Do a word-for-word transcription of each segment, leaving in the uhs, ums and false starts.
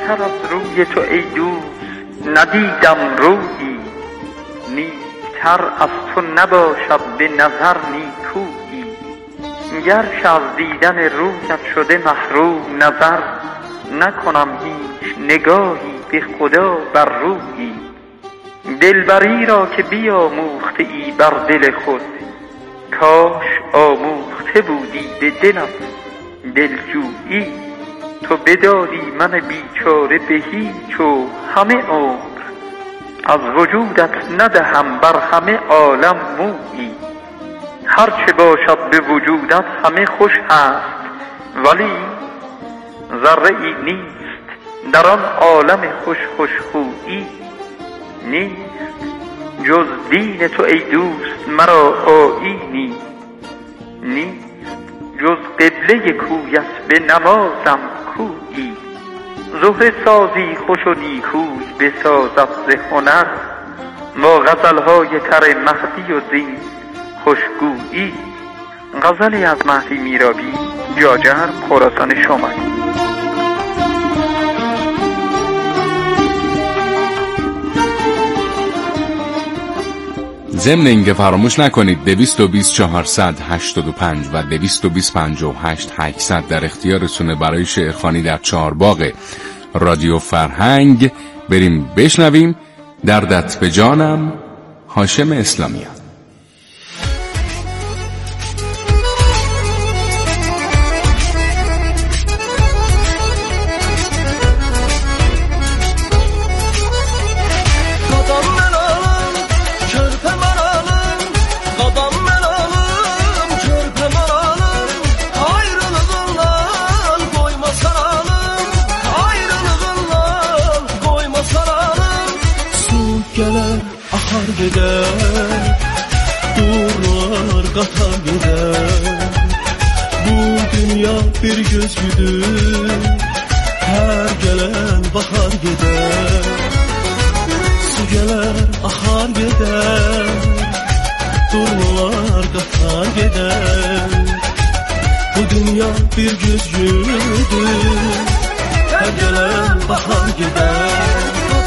تر از روی تو ای دوست ندیدم رویی، نیکتر از تو نباشد به نظر نیکویی. گرچه از دیدن رویت شده محروم نظر، نکنم هیچ نگاهی به خدا بر رویی. دلبری را که بیاموخته ای بر دل خود، کاش آموخته بودی به دلم دلجویی. تو بدادی من بیچاره به هیچ و همه عمر، از وجودت ندهم بر همه عالم مویی. هرچه باشد به وجودت همه خوش هست، ولی ذره ای نیست در آن عالم خوش خوش خویی. نیست جز دین تو ای دوست مرا آیینی، نیست جز قبله کویت به نمازم کویی. زهره سازی خوش و نیکوی بسازد ز هنر، با غزلهای تر مهدی و زین خوشگویی. غزلی از مهدی میرابی، جاجر، خراسان شمال. ضمن اینکه فراموش نکنید دویست و بیست چهارصد هشتاد و پنج و دویست و بیست پنجاه و هشت هشتصد در اختیارتونه برای شعرخوانی در چهارباغ رادیو فرهنگ. بریم بشنویم دردت به جانم، هاشم اسلامیان. Gider, durlar qatar gider. Bu dünya bir gözgüdür, her gelen bahar gider. Su geler, ahar gider, durlar qatar gider. Bu dünya bir gözgüdür, her gelen bahar gider.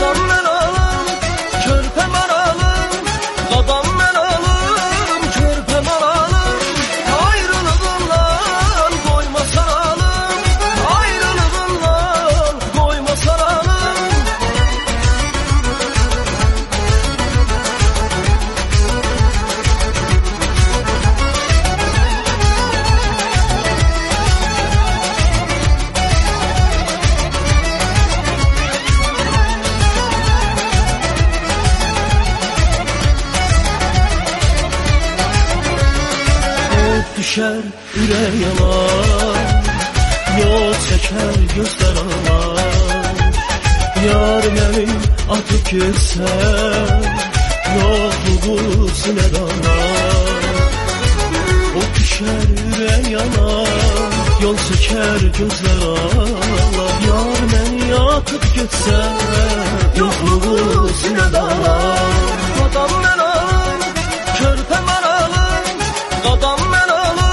Düşer ürək yanar, yol çəkər gözlər ağlar. Yar məni atıb getsən, yoxluğu sinədanar. O düşər ürək yanar, yol çəkər gözlər ağlar. Yar məni atıb getsən, yoxluğu sinədanar. Qadam mən alım, körpə mən alım, qadam mən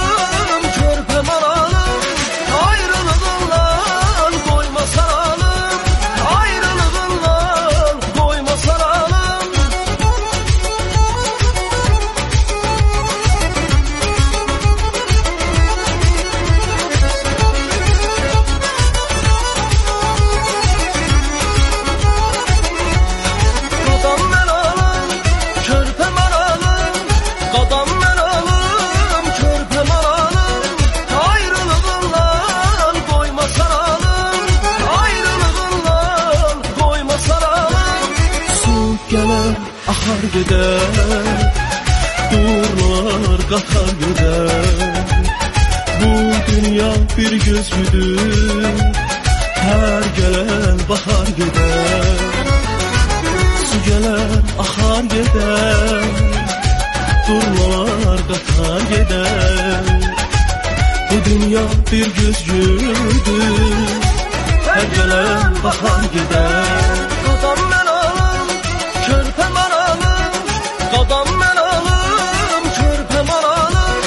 gider, durlar qatar gider. Bu dünya bir gözgüdür, her gelen bahar gider. Su geler, ahar gider, durlar qatar gider. Bu dünya bir gözgüdür, her gelen bahar gider. Qadam mən alım, körpə mən alım, qadam mən alım, körpə mən alım.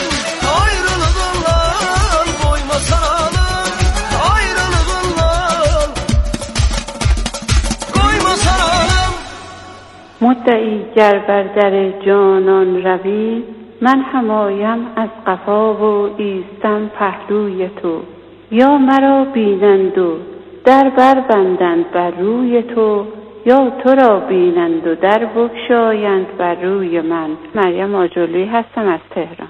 Ayrılığından qoymasan alım, ayrılığından. مستعی گر بر در جانان روی، من هم آیم از قفا و ایستم پهلوی تو. یا مرا بینند و در بر بندند بر روی تو، یا تو را بینند و در بگشایند بر روی من. مریم آجرلویی هستم از تهران.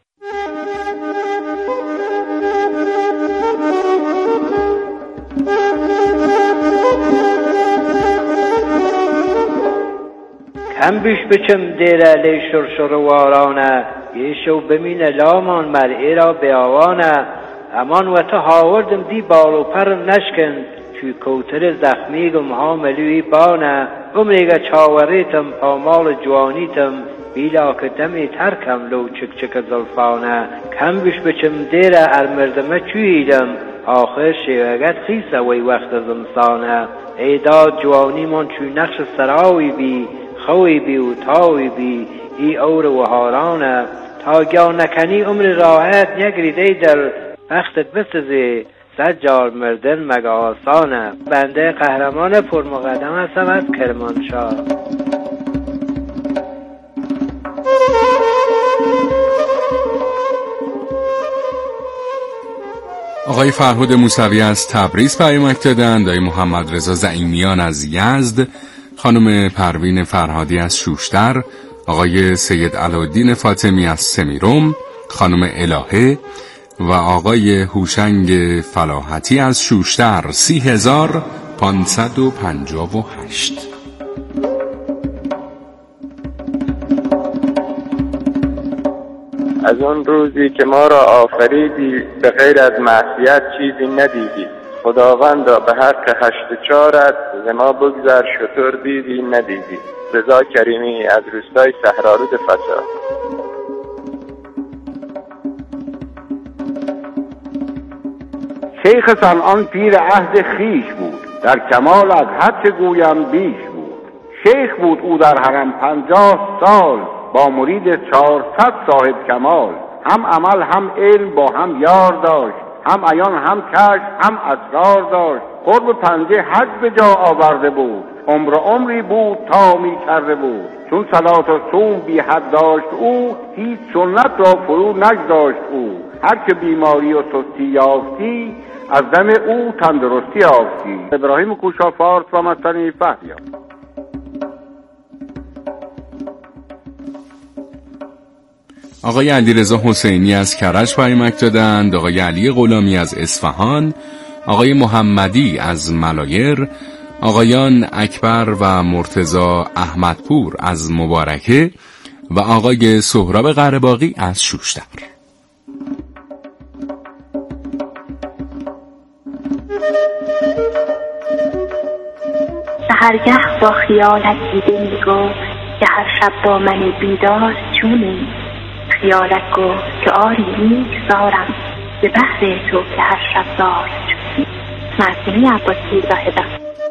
هم بیش بچم دیر لی شرشر وارانه، یه شو بمین لامان مرئی را بیاوانه. امان و تا هاوردم دی بالو پرم نشکن، توی کوتر زخمی گم ها ملوی بانه. عمریگه چاوریتم پامال جوانیتم، بیلا که دمی ترکم لو چک چک زلفانه. کم بیش بچم دیر ارمردمه چویدم، آخر شیوگت خیسه وی وقت زمسانه. ایداد جوانی من چوی نقش سراوی بی، خوی بی و تاوی بی ای اور و هارانه. تا گیا نکنی عمر راحت نگریده در، وقتت بسزی سجار مردن مگه آسانه. بنده قهرمان پرمقدم هستم از کرمانشاه. آقای فرهاد موسوی از تبریز پیامک دادند، آقای محمد رضا زعیمیان از یزد، خانم پروین فرهادی از شوشتر، آقای سید علالدین فاطمی از سمیرم، خانم الهه و آقای هوشنگ فلاحتی از شوشتر. سی هزار پانصد و پنجاه و هشت. از اون روزی که ما را آفریدی، به غیر از معصیت چیزی ندیدی. خداوندا به حق هشت چارت ز ما بگذر شتر دیدی ندیدی. رضا کریمی از روستای صحرارود فسا. شیخ صنعان پیر عهد خیش بود، در کمال از هر چه گویم بیش بود. شیخ بود او در حرم پنجاه سال، با مرید چهارصد صاحب کمال. هم عمل هم علم با هم یار داشت، هم عیان هم کشف هم اسرار داشت. قرب پنجه حج به جا آورده بود، عمر عمری بود تا می کرده بود. چون صلات و صوم بی حد داشت او، هیچ سنت را فرو نگذاشت او. هر که بیماری و سستی یافتی، از دم او تندرستی یافتی. ابراهیم کوشا فارس و مستنی فهیا. آقای علیرضا حسینی از کرج پیامک دادند، آقای علی غلامی از اصفهان، آقای محمدی از ملایر، آقایان اکبر و مرتضی احمدپور از مبارکه و آقای سهراب قره‌باغی از شوشتر. سحرگه با خیالت دیده میگفت که هر شب با من بیدار چونی. خیالت گفت که آری نیک زارم به بحر تو که هر شب دار چونی. معصومی عباسی زاهدم.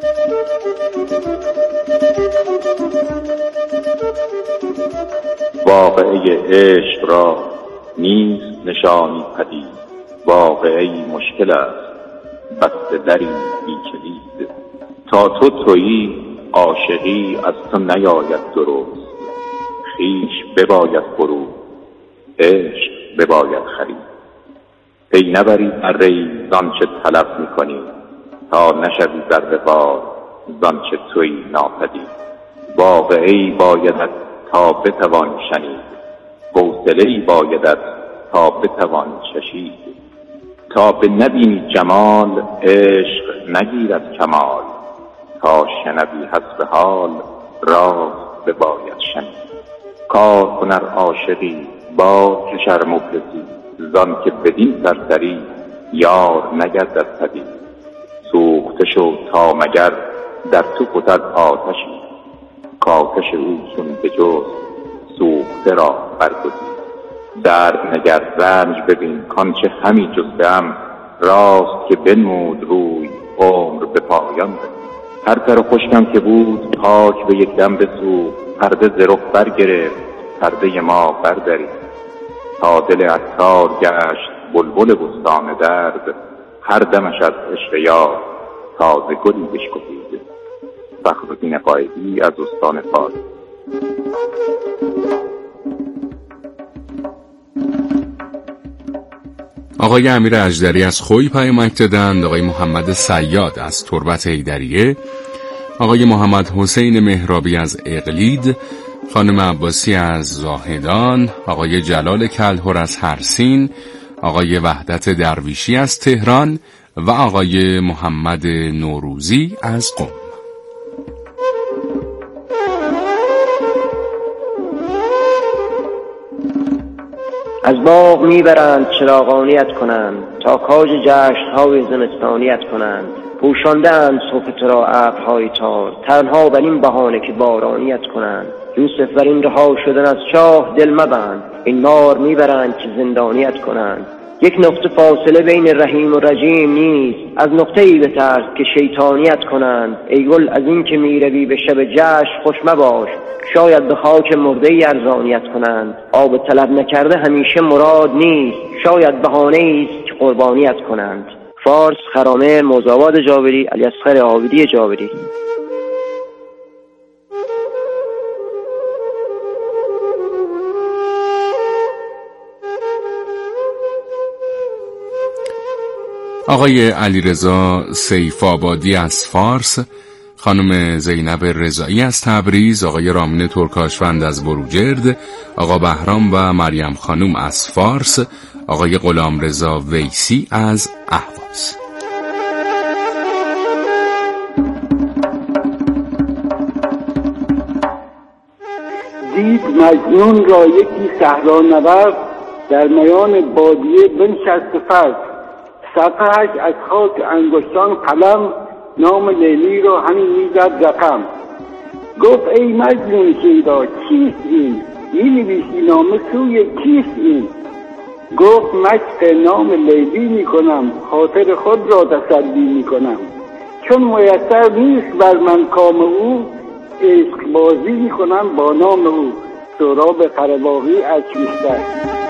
واقعه عشق را نیست نشانی پدید، واقعه مشکل است بسته دری بی کلید. تا تو تویی عاشقی از تو نیاید درست، خویش بباید فرو عشق بباید خرید. پی نبری اره‌ای زانچه طلب میکنی، تا نشوی ذره وار زانچه تویی ناپدید. واقعی بایدت تا بتوان شنید، حوصله‌ای بایدت تا بتوان چشید. تا به نبینی جمال عشق نگیرد کمال، تا شنوی حسب حال راز بباید شنید. کار کنر عاشقی با که شرم و پسی، زان که بدین سرسری یار نگردد پدید. سوخته شو تا مگر در تو فتد آتشی، کاتش او چون بجست سوخته را برگزید. درد نگر رنج ببین کانچه همی جستم، راست که بنمود روی عمر به پایان رسید. هر تر خشکم که بود پاک به یک دم بسوخت، پرده ز رخ برگرفت پرده ما بردرید. تا دل عطار گشت بلبل بستان درد، هر دمش از عشق یار تازه گلی بشکفید. فخرالدین قائدی از استان فارس. آقای امیر اژدری از خوی پیامک دادند، آقای محمد صیاد از تربت حیدریه، آقای محمد حسین مهرابی از اقلید، خانم عباسی از زاهدان، آقای جلال کلهر از هرسین، آقای وحدت درویشی از تهران و آقای محمد نوروزی از قم. از باغ میبرند چراغانیت کنند، تا کاج جشن‌های زمستانیت کنند. پوشانده‌اند صبح تو را ابرهای تار، تنها بر این بهانه که بارانیت کنند. یوسف بر این رها شدن از چاه دل مبند، این مار میبرند که زندانیت کنند. یک نقطه فاصله بین رحیم و رجیم نیست، از نقطه‌ای بترس که شیطانیت کنند. ای گل از این که میروی به شب جشن خوش مباش، شاید به خاک مرده‌ای ارزانیت کنند. آب طلب نکرده همیشه مراد نیست، شاید بهانه‌ای است که قربانیت کنند. فارس، خرامه، موزآباد جابری، علیاصغر عابدی جابری. آقای علیرضا سیف‌آبادی از فارس، خانم زینب رضایی از تبریز، آقای رامین ترکاشوند از بروجرد، آقا بهرام و مریم خانوم از فارس، آقای غلامرضا ویسی از اهواز. دید مجنون را یکی صحرانورد، در میان بادیه بنشست فرد. صفحه‌اش از خاک انگشتان قلم، نام لیلی را همین میزد رقم. گفت ای مجنون شیدا چیست این؟ مینویسی نامه سوی کیست این؟ گفت مشق نام لیلی میکنم، خاطر خود را تسلی میکنم. چون میسر نیست بر من کام او، عشق بازی میکنم با نام او. سهراب قره‌باغی از کیستر.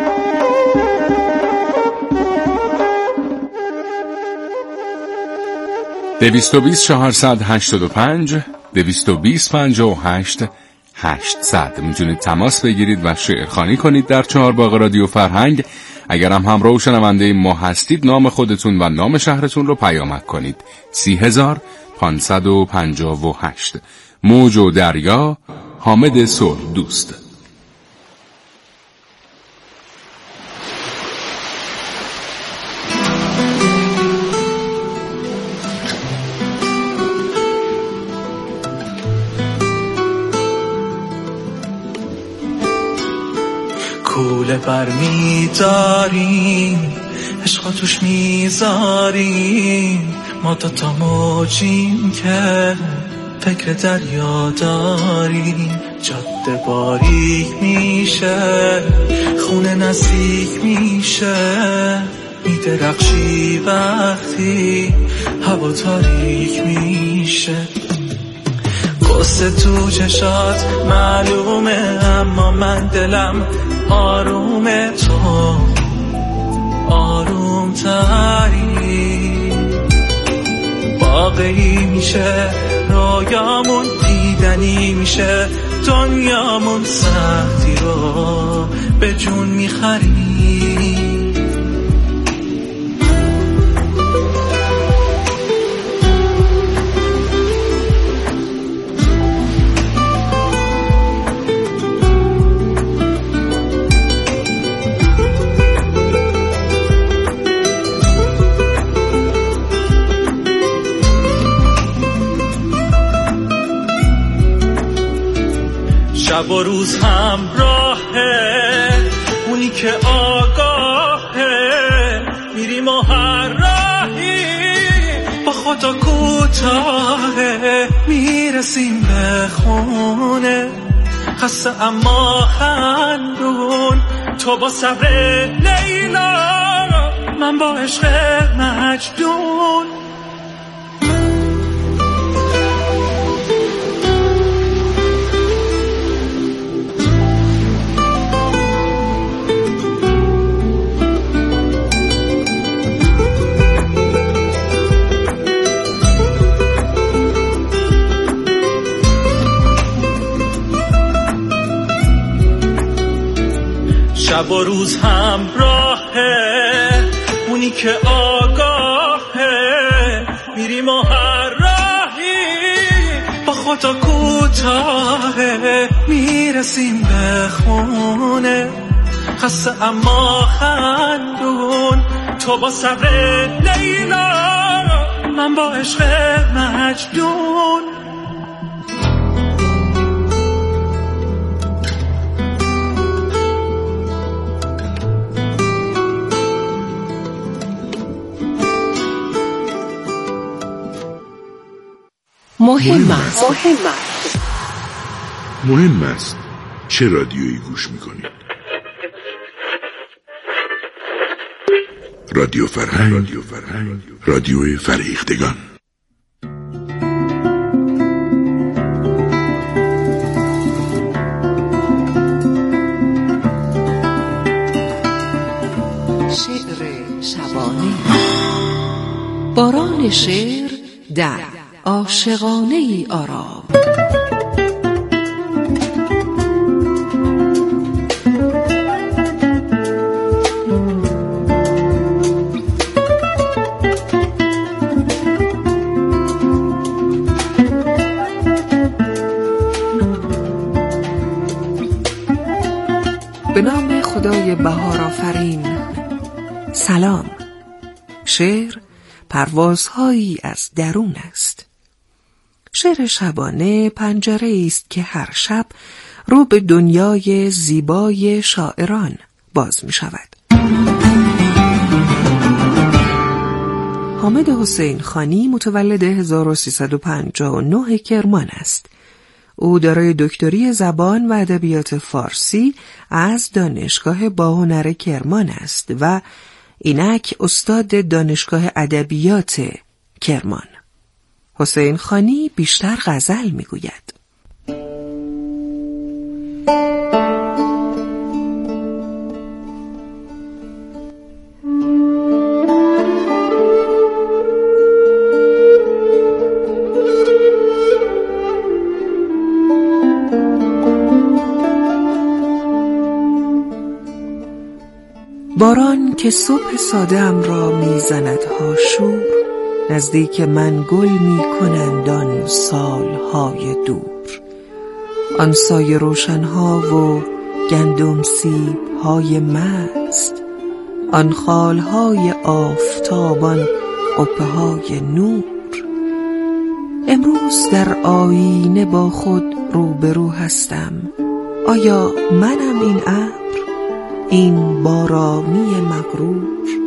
دویست و بیست چهارصد هشتاد و پنج دویست و بیست پنجاه و هشت هشتصد میتونید تماس بگیرید و شعرخوانی کنید در چهارباغ رادیو فرهنگ. اگر هم همراه و شنونده ما هستید، نام خودتون و نام شهرتون رو پیامک کنید. سی هزار پانصد و پنجاه و هشت. موج و دریا، حامد صلح دوست. کوله بر میداریم، عشقا توش میذاریم، ما دوتا موجیم که فکر دریا داریم. جاده باریک میشه، خونه نزدیک میشه، میدرخشی وقتی هوا تاریک میشه. قصه تو چشات معلومه، اما من دلم آرومه، تو آروم تری. واقعی میشه رویامون، دیدنی میشه دنیامون، سختی رو به جون میخری. شب و روز همراهه، اونی که آگاهه، میریم و هر راهی با خدا کوتاهه. میرسیم به خونه خسته اما خندون، تو با صبر لیلا، من با عشق مجنون. شب و روز همراهه، اونی که آگاهه. میریم و هر راهی با خدا کوتاهه، میرسیم به خونه خسته اما خندون. تو با صبر لیلا، من با عشق مجنون. مهم است مهم است مهم است چه رادیویی گوش میکنید؟ رادیو فرهنگ، رادیو فرهنگ، رادیو فرهیختگان. شعر شبانه. باران شعر در عاشقانه ای آرام. به نام خدای بهار آفرین. سلام. شعر پروازهایی از درون است. شعر شبانه پنجره است که هر شب رو به دنیای زیبای شاعران باز می شود. حامد حسین خانی متولد هزار و سیصد و پنجاه و نه کرمان است. او دارای دکتری زبان و ادبیات فارسی از دانشگاه باهنر کرمان است و اینک استاد دانشگاه ادبیات کرمان. حسین خانی بیشتر غزل میگوید. باران که صبح ساده‌ام را میزند هاشور، نزدیک من گل می کنند آن سالهای دور. آن سایه روشنها و گندم سیب‌های مست، آن خالهای آفتابان قبه‌های نور. امروز در آینه با خود روبرو هستم. آیا منم این ابر، این بارانی مغرور؟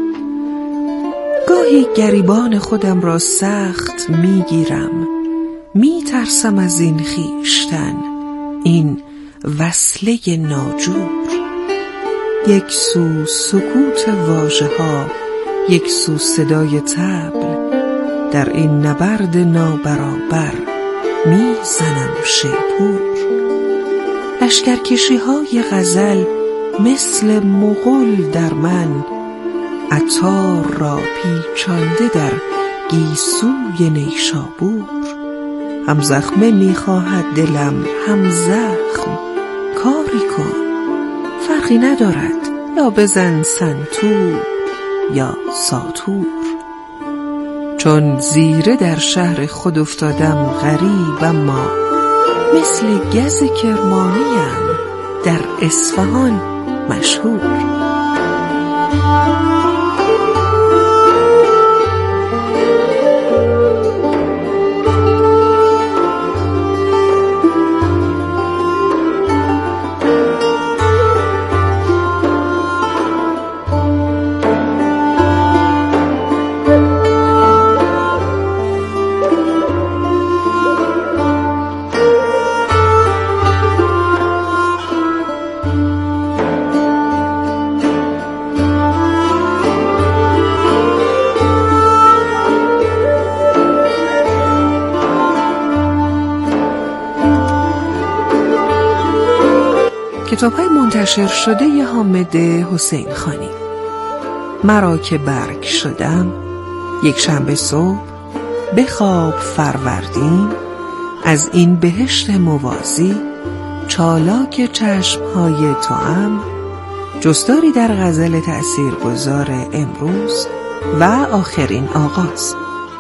گاهی گریبان خودم را سخت میگیرم، میترسم از این خیشتن، این وصله ناجور. یک سو سکوت واژه ها، یک سو صدای طبل، در این نبرد نابرابر میزنم شیپور. لشکرکشی های غزل مثل مغول در من، عطار را پیچانده در گیسوی نیشابور. هم زخمه میخواهد دلم هم زخم، کاری کن، فرقی ندارد، یا بزن سنتور یا ساطور. چون زیره در شهر خود افتادم غریب، اما مثل گز کرمانیم در اصفهان مشهور. کتاب‌های منتشر شده ی حامد حسین خانی. مرا که برگ شدم، یک شنبه صبح، بخواب فروردین، از این بهشت موازی، چالاک چشمهای توام، جستاری در غزل تأثیرگذار امروز و آخرین آغاز.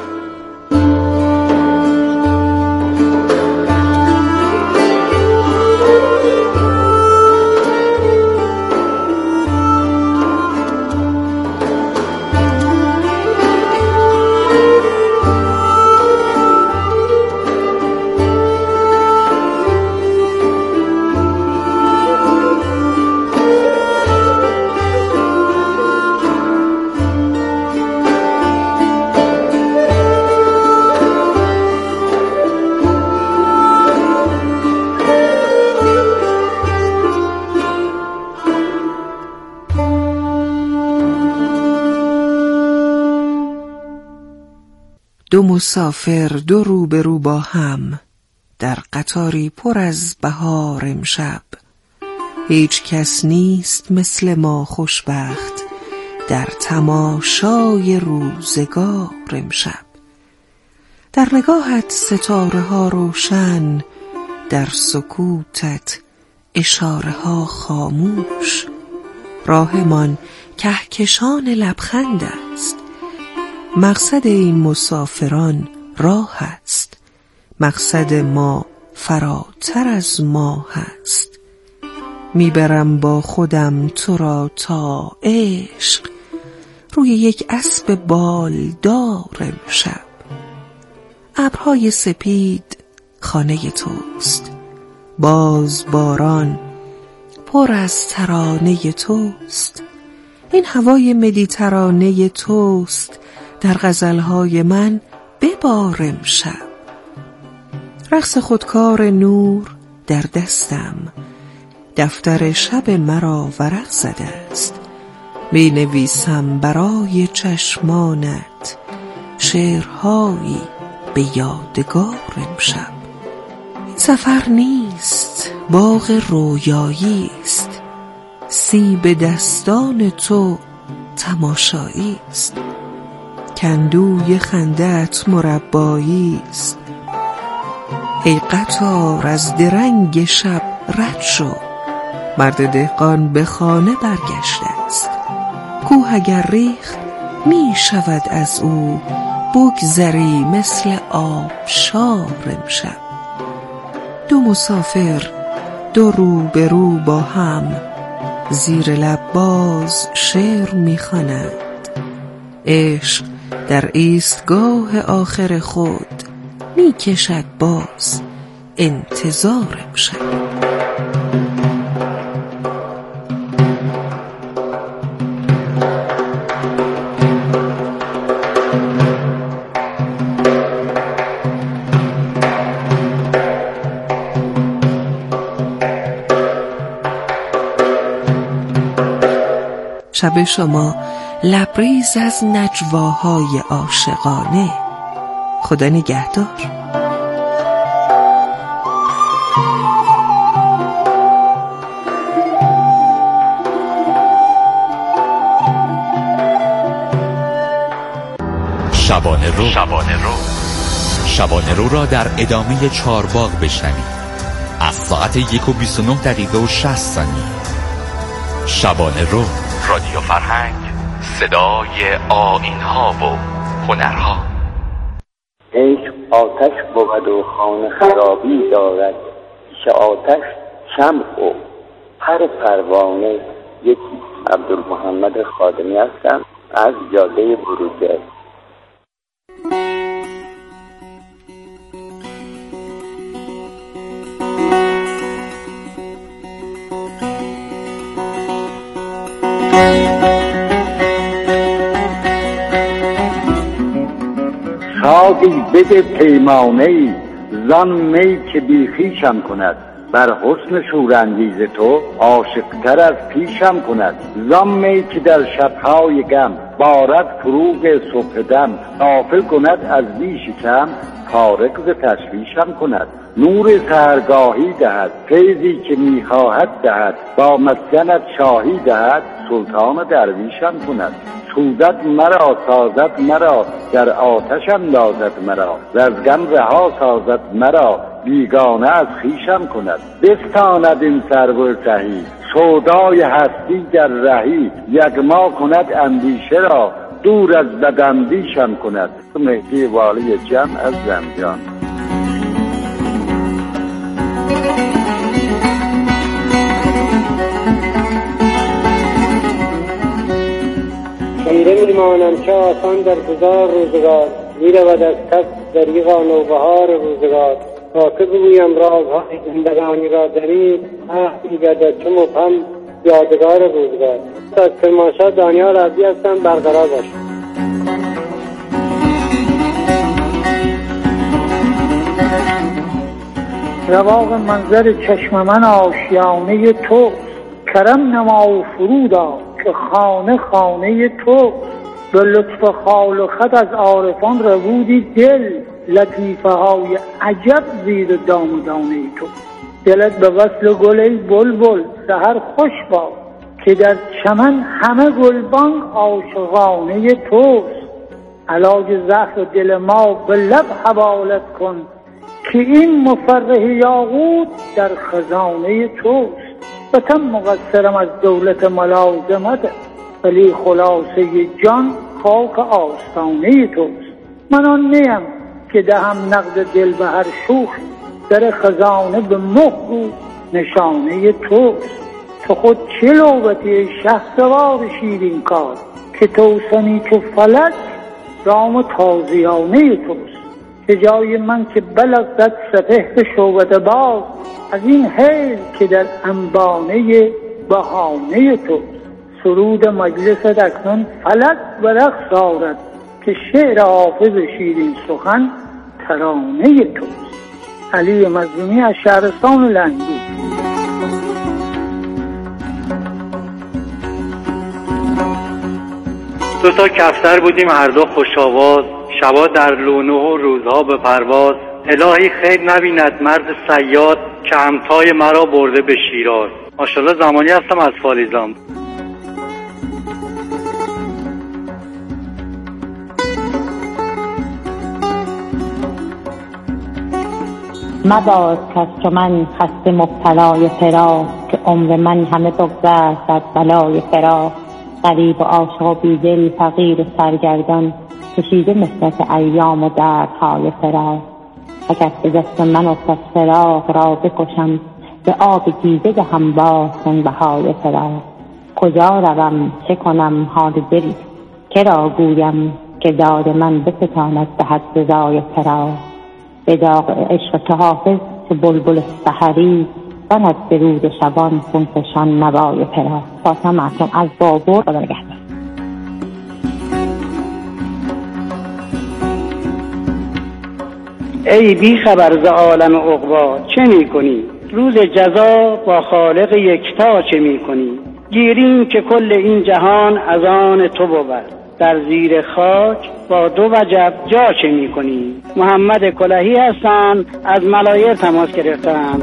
دو مسافر دو روبرو با هم، در قطاری پر از بهار امشب. هیچ کس نیست مثل ما خوشبخت، در تماشای روزگار امشب. در نگاهت ستاره ها روشن، در سکوتت اشاره ها خاموش. راهمان کهکشان لبخند است، مقصد این مسافران راه است. مقصد ما فراتر از ما هست. میبرم با خودم تو را تا عشق، روی یک اسب بالدار امشب. ابرهای سپید خانه توست، باز باران پر از ترانه توست. این هوای مدیترانه توست، در غزلهای من ببار امشب. رقص خودکار نور در دستم، دفتر شب مرا ورق زده است. می نویسم برای چشمانت شعرهایی به یادگار امشب. این سفر نیست، باغ رویایی است، سیب دستان تو تماشایی است. کندوی خنده‌ات مربایی است. ای قطار از درنگ شب رد شو، مرد دهقان به خانه برگشته است. کوه اگر ریخت می شود از او، بگذری مثل آبشار امشب. دو مسافر دو روبرو با هم، زیر لب باز شعر می خوانند. عشق در ایستگاه آخر خود می کشد باز انتظار امشب. شب شما لبریز از نجواهای عاشقانه. خدا نگهدار. شبانه رو شبانه رو شبانه رو را در ادامه چهارباغ بشنوید از ساعت یک و بیست و نه دقیقه و شصت ثانیه. شبانه رو، رادیو فرهنگ، صدای آیین‌ها و هنرها. عشق آتش بود و خانه خرابی دارد، پیش آتش شمع و هر پروانه یکی. عبدالمحمد خادمی هستم از جاده بروجرد. ساقی بده پیمانه‌ای زان می که بیخیشم کند، بر حسن شورانگیز تو عاشق‌تر از پیشم کند. زان می که در شب‌های غم بارد فروغ صبح دم، غافل کند از بیش کم فارغ ز تشویشم کند. نور سحرگاهی دهد فیضی که میخواهد دهد، با مسکنت شاهی دهد سلطان درویشم کند. سوزد مرا سازد مرا در آتش اندازد مرا، از غم رها سازد مرا بیگانه از خویشم کند. بستاند این سرو سهی سودای هستی در رهی، یغما کند اندیشه را دور از بداندیشم کند. مهدی والی جمع از زنجان. خیره میمانم چه آسان در گذار روزگار، میرود از کف دریغا نوبهار روزگار. تا که بگویم رازهای زندگانی را دارید، عهد میگردد چه مبهم یادگار روزگار. از کرمانشاه دانیال عبدی هستم، برقرار باشید. رواق منظر چشم من آشیانه تو، کرم نما و فرودا که خانه خانه تو. به لطف خال و خط از عارفان ربودی دل، لطیفه های عجب زیر دام و دانه تو. دلت به وصل گل ای بلبل سحر خوش باد، که در چمن همه گلبان عاشقانه توست. علاج زهر دل ما به لب حوالت کن، که این مفرح یاقوت در خزانه توست. وطن مقصرم از دولت ملازمت، ولی خلاصه جان خاک آستانه توست. من آن نیم که دهم نقد دل به هر شوخ، در خزانه به مهر نشانه توست. تو خود چه لعبتی شهسوار شیرین کار، که توسنی چو فلک رام تازیانه توست. که جای من که بلغت سپهر شعبده باز، از این حیل که در انبانه بهانه توست. سرود مجلس اکنون فلک و رقص آرد، که شعر حافظ شیرین سخن ترانه توست. علی مظلومی از شهرستان لنگی. دو تا کفتر بودیم هر دو خوش آواز، شبا در لونه و روزها به پرواز. الهی خیر نبیند مرد صیاد، که همتای مرا برده به شیراز. ماشاءالله زمانی هستم از فالیزان. مباد کس چو من خسته مبتلای فراق، که عمر من همه بگذشت از بلای فراق. غریب و عاشق و بیدل فقیر و سرگردان، کشیده مثلت ایام و دردهای فراق. اگر به دست من افتد فراق را بکشم، به آب دیده دهم باز خونبهای فراق. کجا روم چه کنم حال دل که را گویم، که داد من بستاند به حد رضای فراق. به داغ عشق تو حافظ چو بلبل سحری، زند درود شبان خونفشان نوای فراق. فاطمه معصوم از بابر. خدا نگهدار. ای بی خبر ز عالم عقبا چه می کنی؟ روز جزا با خالق یکتا چه می کنی؟ گیریم که کل این جهان از آن تو بود، در زیر خاک با دو وجب جا چه می کنی؟ محمد کلهی هستم، از ملایر تماس گرفتم.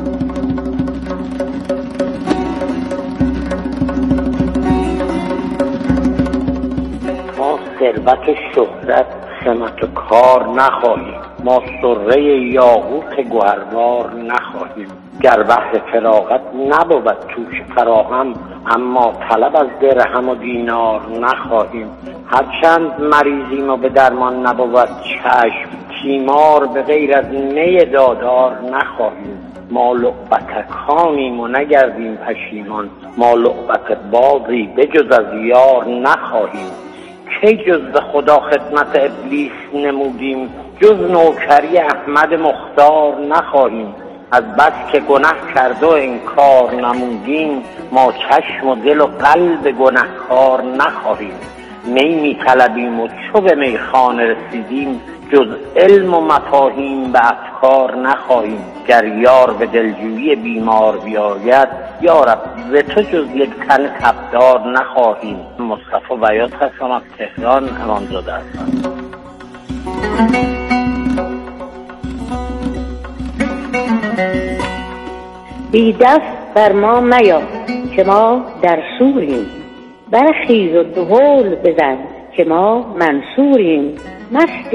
ما ثروت شهرت سمت کار نخواهیم، ما سره یاقوت گوهربار نخواهیم. گر بحر فراغت نبود توش فراهم، اما طلب از درهم و دینار نخواهیم. هرچند مریضیم و به درمان نبود چشم، تیمار به غیر از می دادار نخواهیم. ما لعبتکانیم و نگردیم پشیمان، ما لعبت بازی بجز از یار نخواهیم. کی جز به خدا خدمت ابلیس نمودیم، جز نوکری احمد مختار نخواهیم. از بس که گناه کرد و انکار نمودیم، ما چشم و دل و قلب گنهکار نخواهیم. می می طلبیم و چو به میخانه رسیدیم، جز علم و مفاهیم به افکار نخواهیم. گر یار به دلجویی بیمار بیاید، یارب ز تو جز یک تن تبدار نخواهیم. مصطفی بیات هستم از تهران، امامزاده هستم. بی دست بر ما میا که ما در سوریم، برخیز و دهل بزن که ما منصوریم. مستی